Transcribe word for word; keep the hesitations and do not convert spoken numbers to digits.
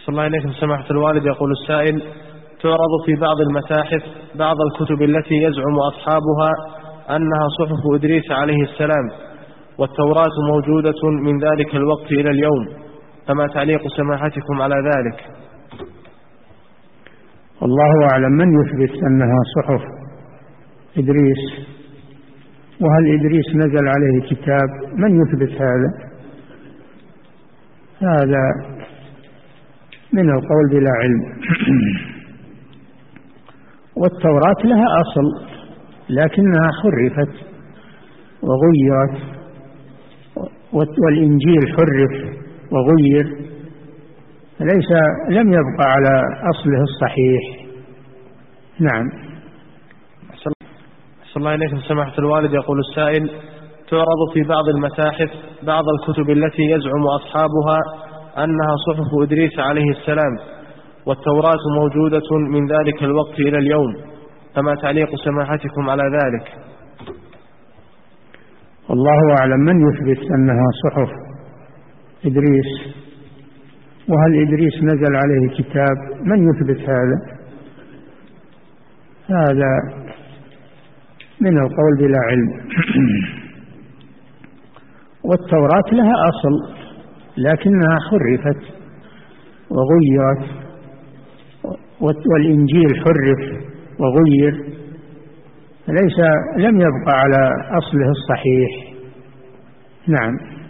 صلى الله عليكم سماحة الوالد. يقول السائل: تعرض في بعض المتاحف بعض الكتب التي يزعم أصحابها أنها صحف إدريس عليه السلام، والتوراة موجودة من ذلك الوقت إلى اليوم، فما تعليق سماحتكم على ذلك؟ الله أعلم من يثبت أنها صحف إدريس، وهل إدريس نزل عليه كتاب؟ من يثبت هذا؟ هذا من القول بلا علم. والتوراة لها أصل لكنها حرفت وغيرت، والإنجيل حرف وغير، ليس لم يبقى على أصله الصحيح. نعم. صلى الله عليكم سماحة الوالد. يقول السائل: تعرض في بعض المتاحف بعض الكتب التي يزعم أصحابها أنها صحف إدريس عليه السلام، والتوراة موجودة من ذلك الوقت إلى اليوم، فما تعليق سماحتكم على ذلك؟ الله أعلم من يثبت أنها صحف إدريس، وهل إدريس نزل عليه كتاب؟ من يثبت هذا؟ هذا من القول بلا علم. والتوراة لها أصل لكنها حرفت وغيرت، والإنجيل حرف وغير، ليس لم يبقى على أصله الصحيح. نعم.